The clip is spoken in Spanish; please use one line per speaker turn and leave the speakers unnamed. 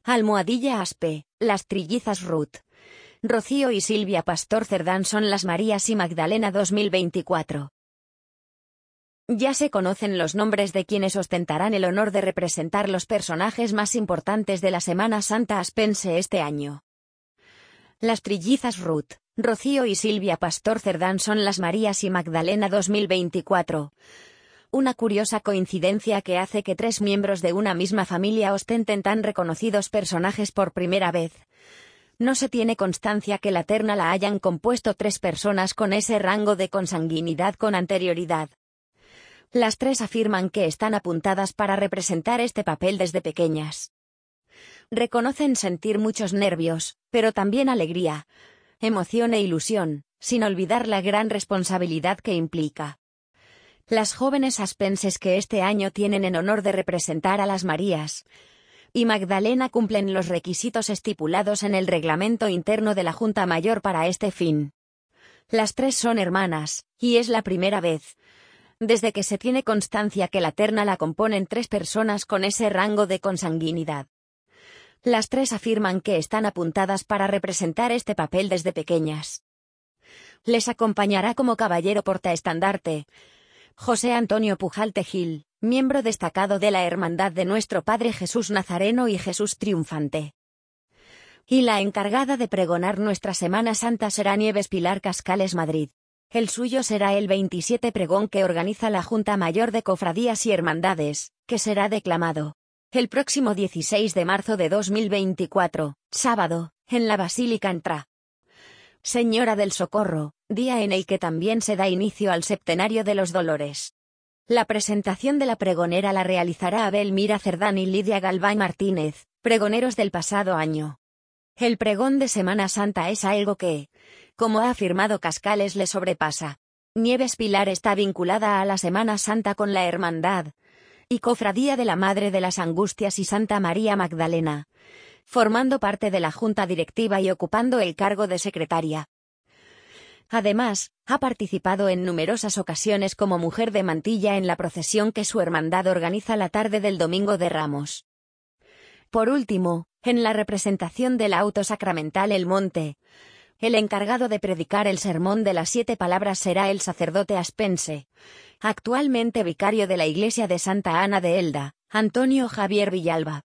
Almohadilla Aspe, las trillizas Ruth, Rocío y Silvia Pastor Cerdán son las Marías y Magdalena 2024. Ya se conocen los nombres de quienes ostentarán el honor de representar los personajes más importantes de la Semana Santa aspense este año. Las trillizas Ruth, Rocío y Silvia Pastor Cerdán son las Marías y Magdalena 2024. Una curiosa coincidencia que hace que tres miembros de una misma familia ostenten tan reconocidos personajes por primera vez. No se tiene constancia que la terna la hayan compuesto tres personas con ese rango de consanguinidad con anterioridad. Las tres afirman que están apuntadas para representar este papel desde pequeñas. Reconocen sentir muchos nervios, pero también alegría, emoción e ilusión, sin olvidar la gran responsabilidad que implica. Las jóvenes aspenses que este año tienen en honor de representar a las Marías y Magdalena cumplen los requisitos estipulados en el reglamento interno de la Junta Mayor para este fin. Las tres son hermanas, y es la primera vez, desde que se tiene constancia que la terna la componen tres personas con ese rango de consanguinidad. Las tres afirman que están apuntadas para representar este papel desde pequeñas. Les acompañará como caballero portaestandarte José Antonio Pujalte Gil, miembro destacado de la Hermandad de Nuestro Padre Jesús Nazareno y Jesús Triunfante. Y la encargada de pregonar nuestra Semana Santa será Nieves Pilar Cascales Madrid. El suyo será el 27 pregón que organiza la Junta Mayor de Cofradías y Hermandades, que será declamado el próximo 16 de marzo de 2024, sábado, en la Basílica Ntra. Señora del Socorro, día en el que también se da inicio al Septenario de los Dolores. La presentación de la pregonera la realizará Abel Mira Cerdán y Lidia Galván Martínez, pregoneros del pasado año. El pregón de Semana Santa es algo que, como ha afirmado Cascales, le sobrepasa. Nieves Pilar está vinculada a la Semana Santa con la Hermandad y Cofradía de la Madre de las Angustias y Santa María Magdalena, formando parte de la Junta Directiva y ocupando el cargo de secretaria. Además, ha participado en numerosas ocasiones como mujer de mantilla en la procesión que su hermandad organiza la tarde del Domingo de Ramos. Por último, en la representación del auto sacramental El Monte, el encargado de predicar el sermón de las 7 palabras será el sacerdote aspense, actualmente vicario de la iglesia de Santa Ana de Elda, Antonio Javier Villalba.